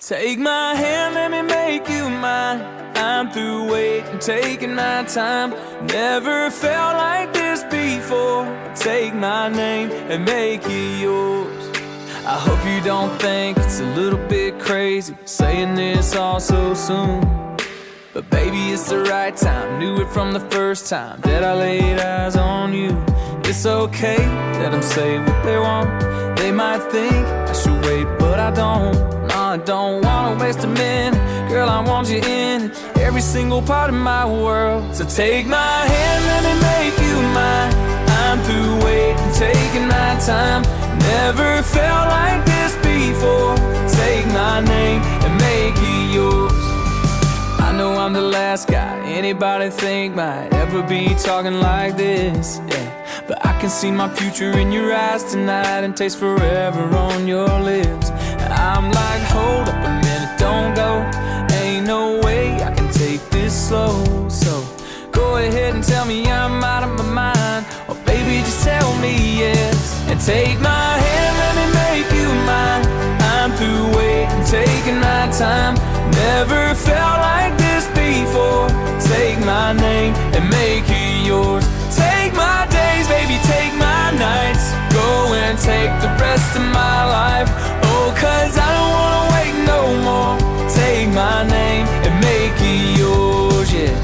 Take my hand, let me make you mine. I'm through waiting, taking my time. Never felt like this before. Take my name and make it yours. I hope you don't think it's a little bit crazy saying this all so soon, but baby, it's the right time. Knew it from the first time that I laid eyes on you. It's okay, let them say what they want. They might think I should wait, but I don't. No, I don't wanna waste a minute. Girl, I want you in every single part of my world. So take my hand, let me make you mine. I'm through waiting, taking my time. Never felt like this before. Take my name and make it yours. I know I'm the last guy anybody think might ever be talking like this, yeah. But I can see my future in your eyes tonight and taste forever on your lips. I'm like, hold up a minute, don't go. Ain't no way I can take this slow. So go ahead and tell me I'm out of my mind, or baby, just tell me yes. And take my hand, let me make you mine. I'm through waiting, taking my time. Never felt like this before. Take my name and make it yours. Take my days, baby, take my nights. Go and take the rest of my life. Oh, 'cause I don't wanna wait no more. Take my name and make it yours, yeah.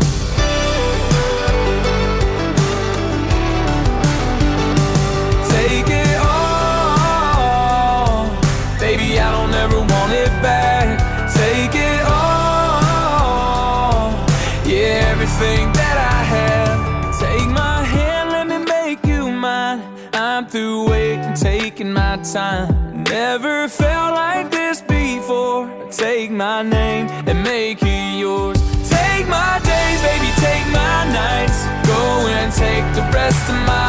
Take it all, baby, I don't ever want it back. Take it all, yeah, everything that I have. Take my hand, let me make you mine. I'm through waiting, taking my time. Never felt like this before. Take my name and make it yours. Take my days, baby, take my nights. Go and take the rest of my